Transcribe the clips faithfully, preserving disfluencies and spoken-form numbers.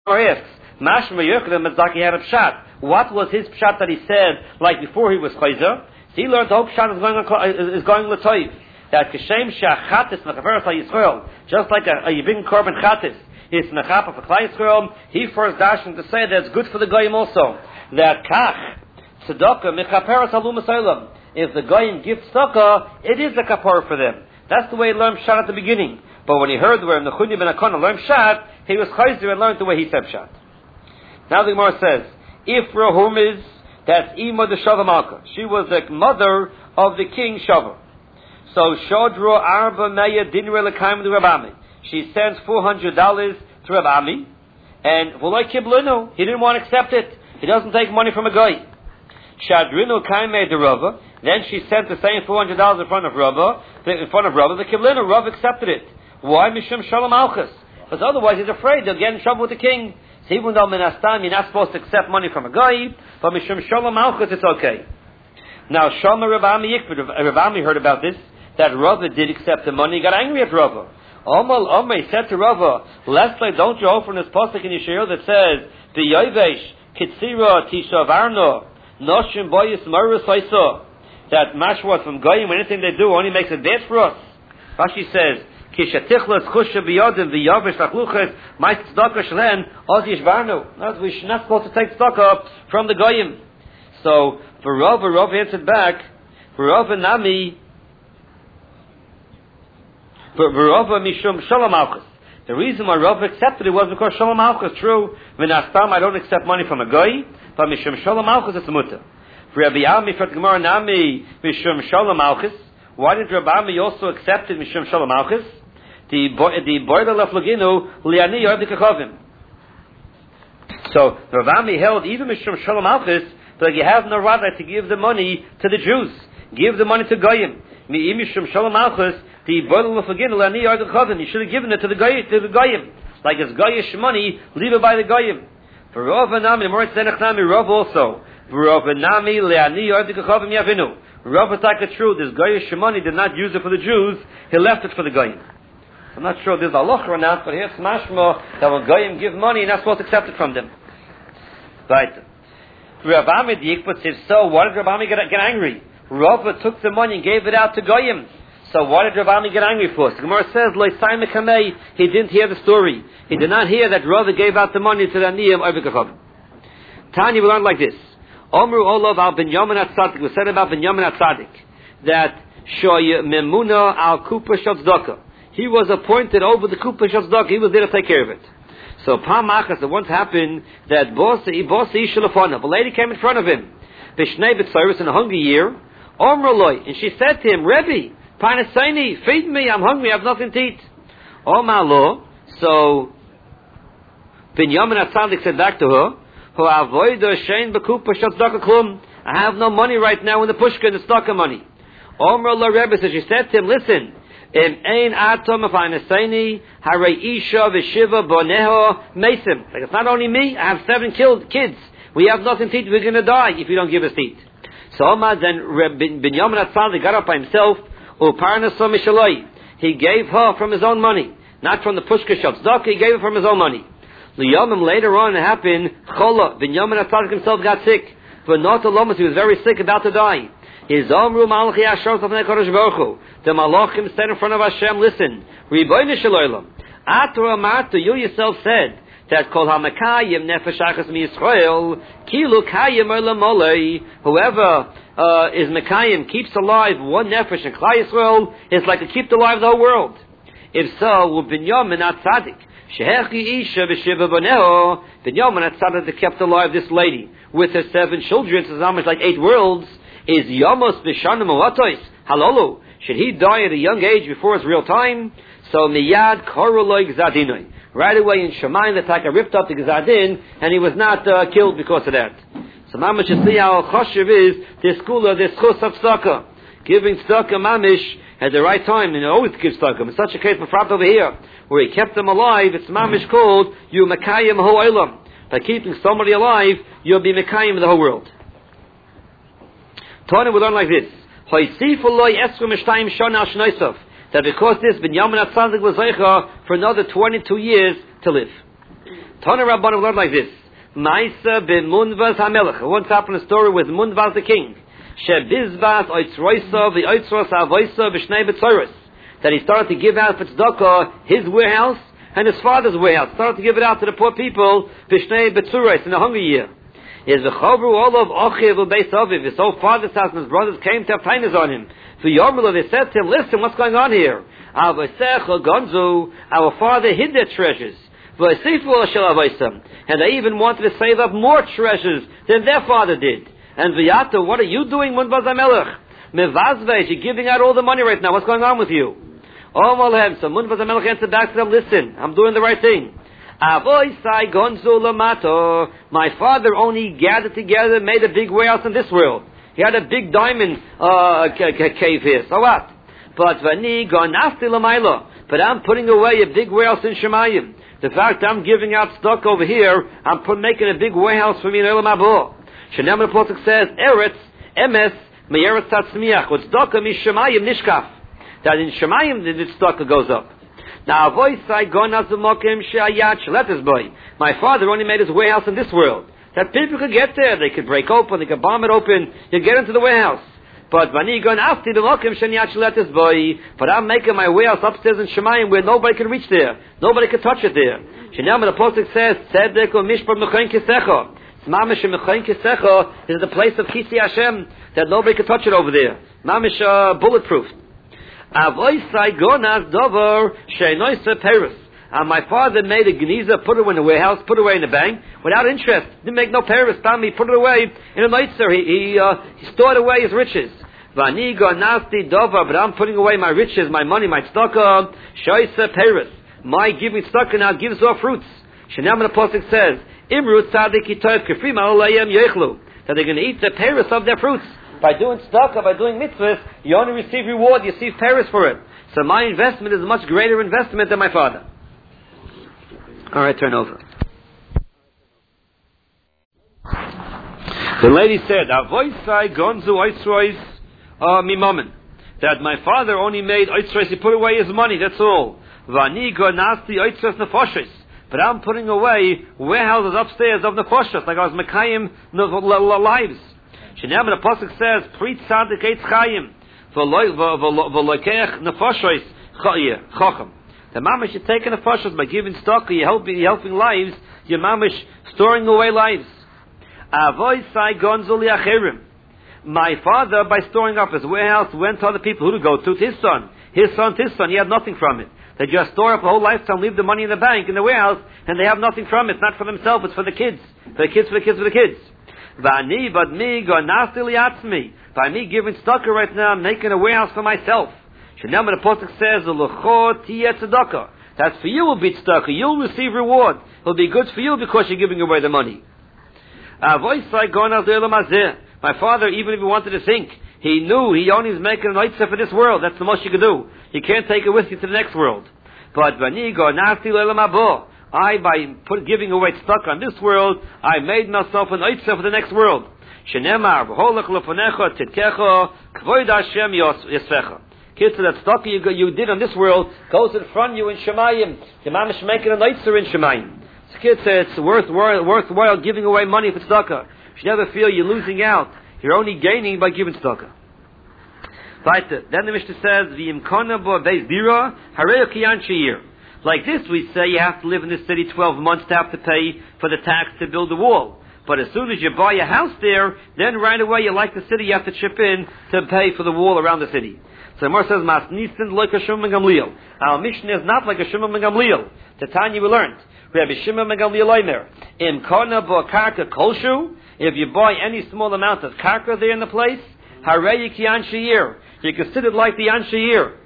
asks, Mashma Yochanan Metzaki had a pshat. What was his pshat that he said, like before he was chayzer? So he learned the whole pshat is going is going l'toiv. That Kishem Shachatis Mechaveres HaYisrael, just like a, a Yivin Korban Chatis, is Mechapa for Klai Yisrael, he first dashed to say that it's good for the Goyim also. That Kach, Tzedakah, Mechaperes Halum Esolam. If the Goyim give tzedakah, it is a kapar for them. That's the way he learned pshat at the beginning. But when he heard where Nechunya ben Akona learned pshat, he was chayzer and learned the way he said pshat. Now the Gemara says, if Rahum is, that's Ima de Shava Malka. She was the mother of the king Shava. So Shodro Arba Meya Dinre Lekaim de Rabami. She sends four hundred dollars to Rabami, and Voloi Kiblinu, he didn't want to accept it. He doesn't take money from a guy. Shadrinu Kaime de Rava. Then she sent the same four hundred dollars in front of Rava, in front of Rava. The Kiblinu, Rava accepted it. Why? Mishum Shalom Alchus. Because otherwise he's afraid they'll get in trouble with the king. So even though Minastam, you're not supposed to accept money from a guy, but Mishum Shalom Alchus, it's okay. Now, Shama Rabami Yikbid, Rabami heard about this, that Rava did accept the money, he got angry at Rava. Omal Omei said to Rava, Leslie, don't you open this pasuk in Yeshayah that says, the Yovesh, Kitsira, Tisha Varno, Noshim Boyis Marus Haisa, that Mashwat from Goyim, anything they do only makes it bad for us. Rashi says, Kishatichlas Chusha Biyodim, the Yovesh Lachluches, My Tzedakah Shlen, Ozish Varno. We're not supposed to take tzedakah from the Goyim. So, for Rava, Rava answered back, for Rava Nami, for Rava Mishum Shalom Malchus. The reason why Rava accepted it was because Shalom Malchus. True, V'nastam, I don't accept money from a guy, but Mishum Shalom Malchus it's a mutter. For Rabbi Ami, for Gemara Nami, Mishum Shalom Malchus. Why did Rabbi Ami also accept it Mishum Shalom Malchus? The the Boiler Leflaginu Liani Yoav Kachavim. So Rabbi Ami held even Mishum Shalom Malchus, but you have no right to give the money to the Jews. Give the money to Goyim. Mi Mishum Shalom Malchus. The Boiler Leflaginu Liani Yoav Kachavim. You should have given it to the Goyim. To the Goyim. Like it's Goyish money, leave it by the Goyim. For Rav Nami, Moritz Zenach Nami, Rav also. Rav Nami Liani Yoav Kachavim Yavinu. Rav Taka true. This Goyish money did not use it for the Jews. He left it for the Goyim. I'm not sure there's a halacha or not, but here's mashma that when Goyim give money, you're not supposed to accept it from them. Right. Rav Ami Yikputz, if so, why did Rav Ami get, get angry? Rava took the money and gave it out to Goyim. So why did Rav Ami get angry for? The Gemara says, Lo Yisai Mekamei, he didn't hear the story. He did not hear that Rava gave out the money to the Aniyim Oivikachav. Tanya, we learned like this. Omru Olav al Ben Yamin Atzadik, was said about Ben Yamin Atzadik, that Shoy Memuna al Kupa Shavzdaka. He was appointed over the Kupa Shavzdaka, he was there to take care of it. So Pamachas, it once happened that Bosi Bosi Shalafana, a lady came in front of him, Bishnei B'Tzairus in a hungry year, Omruloi, and she said to him, Rebbe, Panasaini, feed me, I'm hungry, I have nothing to eat. Oh my Lord, so Binyamin Atzadik said back to her, I have no money right now in the pushka, in the stock of money. Omrullah Rebbe, so she said to him, listen, Im ein atom of Panasaini, Hare Isha Vishiva Boneho Mesim. Like it's not only me, I have seven killed kids. We have nothing to eat, we're going to die if you don't give us to eat. So Omar then Binyamin Atzadik got up by himself, he gave her from his own money, not from the pushka shop. He gave it from his own money. Liyomim later on it happened. Chola Binyamin Atzadik himself got sick, but not alone. He was very sick, about to die. His Omru Malachi Ashar Safnei Kodesh Baruch Hu. The Malachim stand in front of Hashem. Listen, Ribono Shel Olam. Atra Amatu, you yourself said that Kol Hamakayim Nefesh Achas MiYisrael Kilu Kayim Olam Olei. Whoever Uh, is Mekayim, keeps alive one nefesh in Klai Yisrael, is like to keep alive the whole world. If so, will Binyamin Atzadik, Shehechi Isha V'Shiva Boneho, Binyamin Atzadik that kept alive this lady with her seven children, so it's almost like eight worlds, is Yamos V'Shanim Uatois, Halolu, should he die at a young age before his real time? So Miyad Koroloi Gzadinoi. Right away in Shemayim, the Taka ripped up the Gzadin, and he was not uh, killed because of that. So Mamish, you see how choshev is this kula, this chus of tzedakah. Giving tzedakah Mamish at the right time, and you always give tzedakah. In such a case, Befrat over here, where he kept them alive, it's Mamish called, you Mekayim ho olam. By keeping somebody alive, you'll be Mekayim the whole world. Tanya, we learn like this. That because this Binyamin Atzadik was zeicha for another twenty-two years to live. Tana Rabbanim learned like this. Maisa ben Munvaz HaMelech. Once happened a story with Munvaz the king. Shebizvaz oitzroisa v'oitzros avoisa v'shnei betzoros. That he started to give out for tzedakah his warehouse and his father's warehouse. Started to give it out to the poor people v'shnei betzoros in the hungry year. Is the chavru all of Achiv u'beis Aviv. His whole father's house and his brothers came to have kindness on him. For Yomrula, they said to him, listen, what's going on here? Our father hid their treasures. And they even wanted to save up more treasures than their father did. And V'yata, what are you doing, Munvaz HaMelech? Mevazvej, you're giving out all the money right now. What's going on with you? Oh, so Munvaz HaMelech answered back to them, listen, I'm doing the right thing. My father only gathered together, made a big warehouse in this world. He had a big diamond uh, c- c- cave here. So what? But vani gonafti lamaila. But I'm putting away a big warehouse in Shemayim. The fact I'm giving out stock over here, I'm put, making a big warehouse for me in Elam Abba. Shenem the Pasuk says, Eretz, Emes, Me'eretz Tatzmiach. What's stock mi Shemayim nishkaf. That in Shemayim the stock goes up. Now, voice I gonaz mokim she'ayat shletes boy. My father only made his warehouse in this world. That people could get there. They could break open, they could bomb it open, you get into the warehouse. But vani gon afti the mokim she'ayat shletes boy. But I'm making my warehouse upstairs in Shemayim where nobody can reach there. Nobody can touch it there. Shenam the Pasuk says, Tzedek u'mishpat mechain kisecha. Mamish mechain kisecha is the place of Kisi Hashem that nobody can touch it over there. Mamish uh, bulletproof. And my father made a geniza, put it in the warehouse, put it away in the bank, without interest. Didn't make no paris, he put it away in a noitzer. He, he, uh, he stored away his riches. But I'm putting away my riches, my money, my tzedakah. Shoyse paris. My giving tzedakah now gives off fruits. Shenam the Pasuk says, Imru tzadik yitov kefrim alayim yechlu. That they're going to eat the paris of their fruits. By doing tzedakah, by doing mitzvahs, you only receive reward, you receive paris for it. So my investment is a much greater investment than my father. Alright, turn over. The lady said, Avoisai gonzu oisrois mimamen. That my father only made oisrois, he put away his money, that's all. Vani gonasti oisrois nefoshes. But I'm putting away warehouses upstairs of nefoshes, like I was mekayim lives. Shenam the Pasuk says, "Pri tzadik eitz chayim, v'loikech nefoshes chacham." The mamish you're taking nefoshes by giving stock, you're helping, you're helping lives. You're mamish storing away lives. Avoy sai gonzul yachirim. My father, by storing up his warehouse, went to other people. Who to go to? To his son. His son, to his son. He had nothing from it. They just store up a whole lifetime, leave the money in the bank, in the warehouse, and they have nothing from it. It's not for themselves, it's for the kids. For the kids, for the kids, for the kids. Vani, but me, gonasti liatzmi. By me giving stock right now, I'm making a warehouse for myself. Shenam the Pasuk says, L'chot tiyeh tzedakah. That's for you will be tzedakah. You'll receive reward. It'll be good for you because you're giving away the money. My father, even if he wanted to think, he knew he only was making an oitzah for this world. That's the most you could do. You can't take it with you to the next world. But I, by put, giving away tzedakah on this world, I made myself an oitzah for the next world. Kids, that tzedakah you, you did on this world goes in front of you in Shemayim. The mamish making an oitzah in Shemayim. So kids say it's worth, worth, worthwhile giving away money for tzedakah. You should never feel you're losing out. You're only gaining by giving tzedakah. Right. Then the Mishnah says, "V'imkona bo beis dira harei kiyan she'ir." Like this, we say you have to live in this city twelve months to have to pay for the tax to build the wall. But as soon as you buy a house there, then right away you like the city, you have to chip in to pay for the wall around the city. So Mar says, "Mas nisin like a Shimon ben Gamliel." Our Mishnah is not like a Shimon ben Gamliel. The Tanya we learned. We have a Shimon ben Gamliel Omer. In Kona bo karka kolshu. If you buy any small amount of karka there in the place, harei kiyan she'ir. You're considered like the Yan She'ir.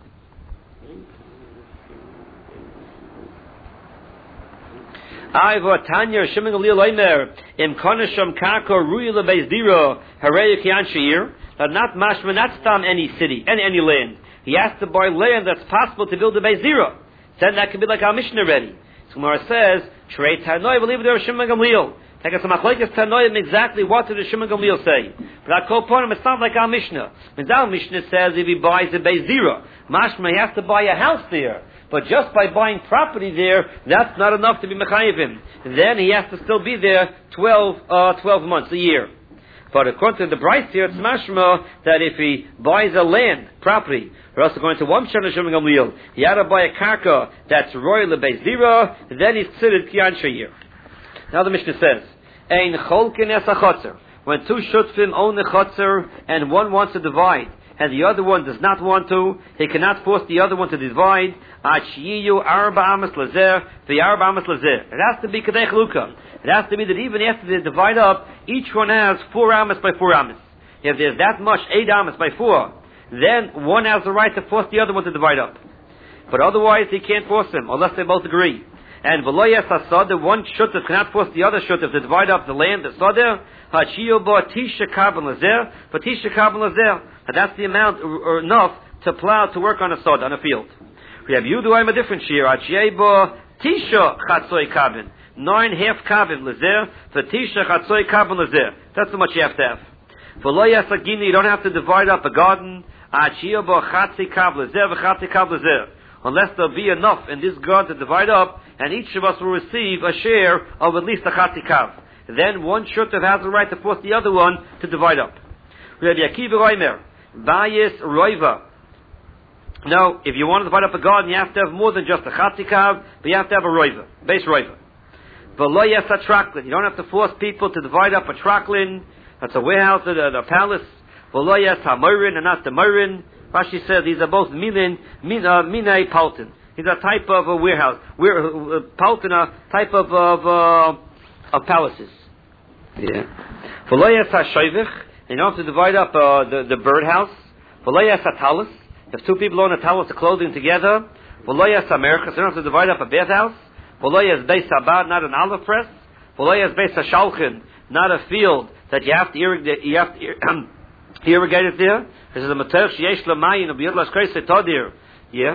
I've Tanya Shimon Gamliel Omer in Konasham Karko Ruya LeBeis Dira Harei Kiyan She'ir. But not mashma, not stam any city, any any land. He has to buy land that's possible to build a Beis Dira. Then that could be like our Mishnah already. So Gemara says, Shrei Tanoi, believe there was Shimon Gamliel. Take us a machlekes Tanoim exactly what did the Shimon Gamliel say. But I call upon him, it's not like our Mishnah. Because our Mishnah says if he buys a Beis Dira, mashma, he has to buy a house there. But just by buying property there, that's not enough to be mechayiv him. Then he has to still be there twelve, uh, twelve months, a year. But according to the Bryce here, it's mashma that if he buys a land, property, or else going to one shana sheming gamliel, he had to buy a karka that's royal beis dira, then he's considered kiyan shayir. Now the Mishnah says, ein cholkin es a chotzer. When two shutfim own the chotzer, and one wants to divide, and the other one does not want to, he cannot force the other one to divide. Ad shiyu arba amas lazer, the arba amas lazer. It has to be kadei chaluka. It has to be that even after they divide up, each one has four amas by four amas. If there's that much, eight amas by four, then one has the right to force the other one to divide up. But otherwise, he can't force them, unless they both agree. And v'loyas hasada, one shutef cannot force the other shutef to divide up the land, the soder. Hachiyo bo tisha carbon lazer, but tisha carbon lazer. And that's the amount, or enough, to plow, to work on a sod, on a field. We have Yudu, I'm a different shear. Hachiyo bo tisha chatzoi carbon. Nine half carbon lazer, for tisha chatzoi carbon lazer. That's how much you have to have. V'loyas agini, you don't have to divide up a garden. Hachiyo bo chatzi carbon lazer, v'chatzi carbon lazer. Unless there'll be enough in this garden to divide up, and each of us will receive a share of at least a chatzi kav. Then one shutav has the right to force the other one to divide up. We have Yakiv Roimer, Bayis Roiva. Now, if you want to divide up a garden, you have to have more than just a chatzi kav, but you have to have a roiva, base roiva. V'lo yes a traklin. You don't have to force people to divide up a traklin. That's a warehouse, a, a palace. V'lo yes ha moirin and not the moirin. Rashi says these are both minin, min, uh, minay paltin. These are type of a warehouse. We're, uh, paltin, a type of, of, uh, of palaces. Yeah. V'lo yes ha shoivich. You don't have to divide up uh, the, the birdhouse. V'lo yes ha talis. If two people own a talis of clothing together. V'lo yes ha merchas. You don't have to divide up a bathhouse. V'lo yes beis habad, not an olive press. V'lo yes beis hashalchin, not a field that you have to irrigate, you have to irrigate it there. This is a mater sheyesh l'mayin of b'yod l'shkreis etodir. Yeah.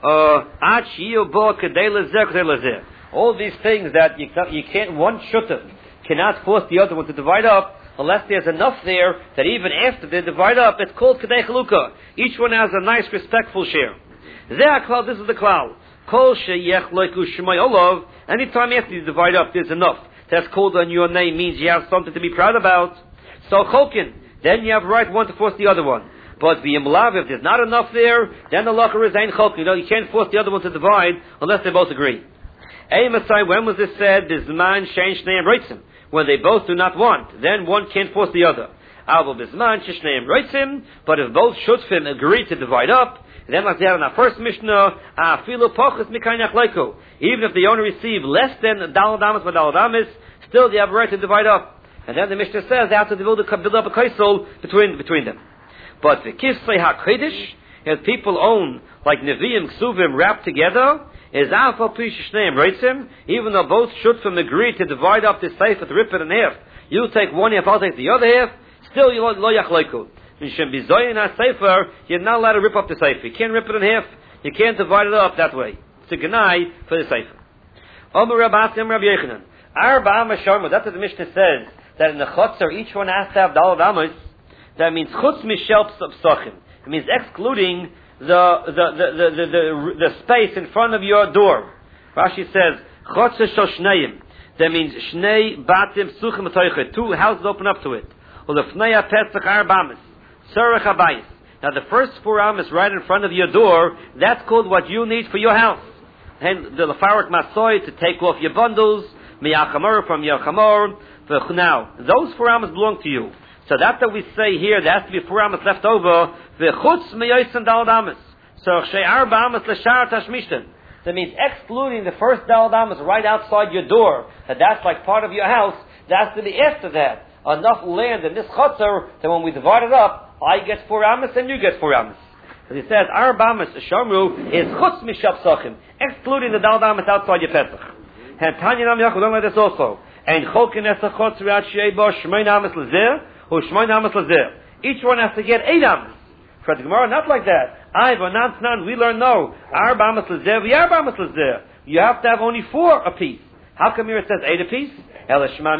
Ad shiyu bo kedei lezer kedei lezer. All these things that you can't, you can't one shutef cannot force the other one to divide up unless there's enough there that even after they divide up, it's called kedei chaluka. Each one has a nice, respectful share. Ze'aklal, this is the klal. Kol sheyech loiku shmei olav. Anytime after you divide up, there's enough. That's called on your name, means you have something to be proud about. So cholkin, then you have right one to force the other one. But v'yimlav, if there's not enough there, then the locker is ein cholkin. You know, you can't force the other one to divide unless they both agree. Hey, Masai, when was this said? Bisman shein shneim roitzim. When they both do not want, then one can't force the other. Avo bisman shneim roitzim. But if both shutfim agree to divide up, then like they had in our first Mishnah, afilu pochus mikaynach leiko. Even if they only receive less than dalad amas by dalad amas, still they have a right to divide up. And then the Mishnah says they have to build, a, build up a kaisel between between them. But the kisvei hakodesh, if people own like neviim ksuvim wrapped together, is afal pi shneim roitzim. Even though both shutfim agree to divide up this sefer, to rip it in half, you take one half, I'll take the other half. Still, you lo yachleiku. You're not allowed to rip up the sefer. You can't rip it in half. You can't divide it up that way. It's a genai for the sefer. Omer Rabbatim Rabbi Yechanan. Arba amas sharma. That's what the Mishnah says. That in the chotzer, each one has to have dalad amas. That means chutz mishel psachim. It means excluding the the the the the, the, the space in front of your door. Rashi says chotzer shel shneim. That means shnei batim suchim atoichet. Two houses open up to it. Or the fnei pesach arba amas. Now the first four amas right in front of your door, that's called what you need for your house. And the lefarik masoy to take off your bundles, miyachamor from your chamor. Now those four amas belong to you. So that's what we say here. There has to be four amas left over. V'chutz miyoysen dalad amas. So shei arba amas l'shar tashmishten. That means excluding the first dalad amas right outside your door. That that's like part of your house. That has to be after that. Enough land in this chotzer that when we divide it up, I get four amas and you get four amas. As he says, arba amas shamru is chutz mishab sachim, excluding the dalad amas outside your pesach. And Tanya Nam Yachud, don't like this also. And cholkin es a chotzer at sheibo shmein amas lezer or shmein amas lezer. Each one has to get eight amas. For the Gemara, not like that. I v'nant nan, we learn no. Arba amas lezer v'arba amas lezer. You have to have only four apiece. How come here it says eight apiece? Here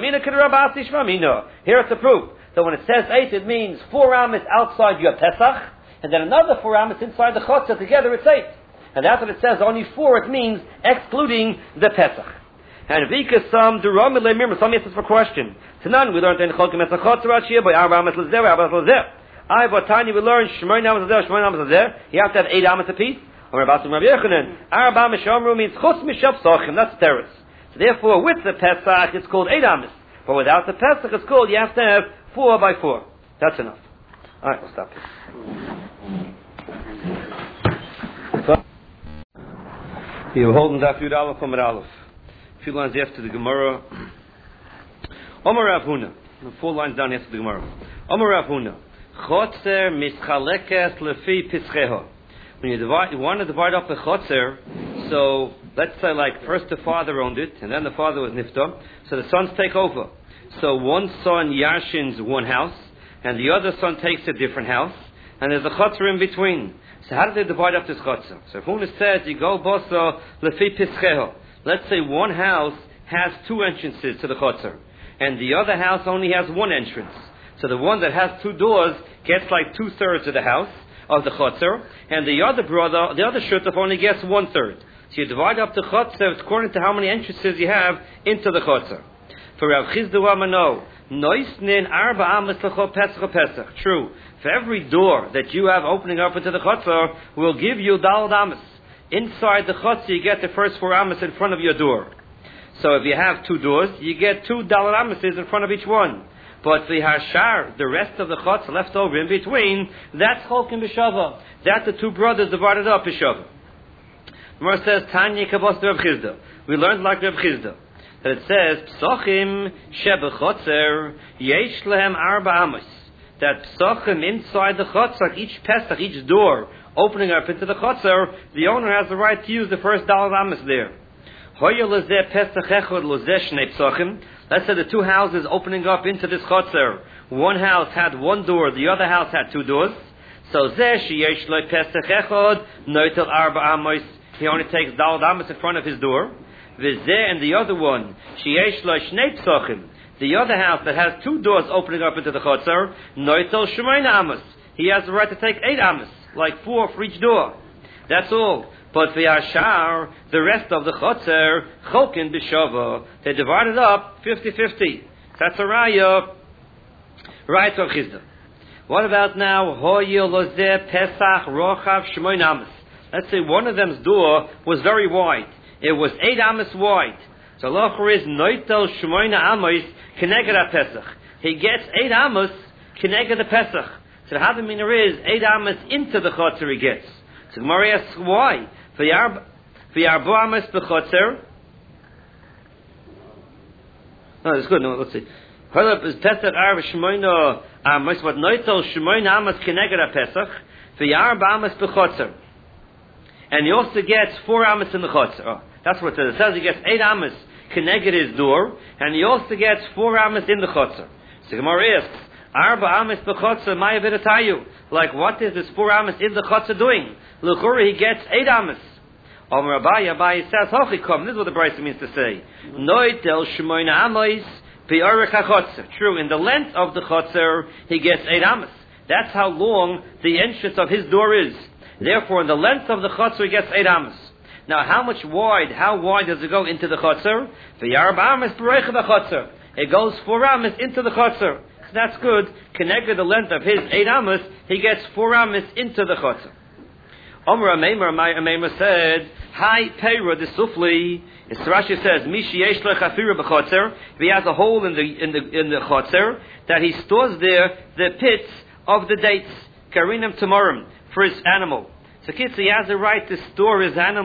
it's a proof. So when it says eight, it means four amas outside your Pesach, and then another four amas inside the Chotzer. Together it's eight. And that's what it says, only four, it means excluding the Pesach. And Vika some Duram Lemir, some answers for question. Tanan, we learned in Cholkim Etzachot Rachia by Arba Amas Lazer, Arba Amas Lazer. I Vatani, we learned Shmoy Amas Lazer, Shmoy Amas Lazer. You have to have eight Amas apiece. Or Rabbi Rabbi Yechanan. Arba Mishamru means Chus Mishav Sochim, that's Teres. So therefore, with the Pesach, it's called eight Amas. But without the Pesach, it's called, you have to have four by four. That's enough. Alright, we'll stop here. You're holding Daf Yud Aleph from Aleph. A few lines after the Gemara. Omer Rav Huna. Four lines down after the Gemara. Omer Rav Huna. Chotzer mischalekes lefi pischeho. When you divide, you want to divide up the chotzer, so let's say like first the father owned it, and then the father was nifta, so the sons take over. So one son yashins one house, and the other son takes a different house, and there's a chotzer in between. So how do they divide up this chotzer? So if Huna says, you go boso lefi pischeho. Let's say one house has two entrances to the chotzer, and the other house only has one entrance. So the one that has two doors gets like two-thirds of the house, of the chotzer, and the other brother, the other shutaf only gets one-third. So you divide up the chotzer according to how many entrances you have into the chotzer. For Rav Chizda Amano, noisnin arba amas lecho pesach pesach. True. For every door that you have opening up into the chotzer, will give you dalad amas. Inside the chotzer, you get the first four amas in front of your door. So if you have two doors, you get two dalad amases in front of each one. But the hashar, the rest of the chotzer left over in between, that's cholkim b'shava. That the two brothers divided up b'shava. Gemara says, Tanya kabos Rav Chizda. We learned like Rav Chizda that it says, Psochim shebechotzer yesh lehem arba amos. That psochim inside the chotzer, each pesach, each door opening up into the chotzer, the owner has the right to use the first dalad amos there. Hoya lezeh pesach echod lezeh shnei psochim. Let's say the two houses opening up into this chotzer. One house had one door, the other house had two doors. So zeh sheyesh lo pesach echod noitel arba amos. He only takes dalad amos in front of his door. V'zeh and the other one sheyesh lo shnei psochim. The other house that has two doors opening up into the chotzer noitel shmoina amos. He has the right to take eight amos, like four for each door. That's all. But for Yashar, the rest of the chotzer, chokin b'shava, they divided up fifty-fifty. That's a raya. Right, Rav Chizda. What about now? Hoyel lozeh pesach rochav shmoin amas. Let's say one of them's door was very wide. It was eight amas wide. So locher is noitel shmoin amos keneged pesach. He gets eight amas keneged the pesach. So the havamina is eight amas into the chotzer he gets. So Gemara asks why. For Yarbo Amas b'chotzer. No, that's good. No, let's see. Halab is Pesach Arba Shmoina Amas. What noitel Shmoina Amas keneged Pesach. For Yarbo Amas b'chotzer. And he also gets four Amas in the chotzer. Oh, that's what it says. It says he gets eight Amas keneged his door, and he also gets four Amas in the chotzer. So Gemara asks, Arba Amas b'chotzer Maya v'datayu. Like, what is this four Amas in the chotzer doing? L'chura, he gets eight Amas. Omer Abaye, Abaye says, Hochikom, this is what the Brisa means to say. Noitel shmoina Amos pi'orech hachotzer. True, in the length of the chotzer, he gets eight Amas. That's how long the entrance of his door is. Therefore, in the length of the chotzer, he gets eight Amas. Now, how much wide, how wide does it go into the chotzer? V'yarba Amas b'reich hachotzer. It goes four Amas into the chotzer. So that's good. Connected the length of his eight Amas, he gets four Amas into the chotzer. Omer Ameimer, Ameimer said, Hi Peira the Sufli. Rashi says, Mishi yesh lo chafira b'chotzer. If he has a hole in the in the in the chotzer, that he stores there the pits of the dates, karinam tamarim, for his animal. So kids, he has a right to store his animal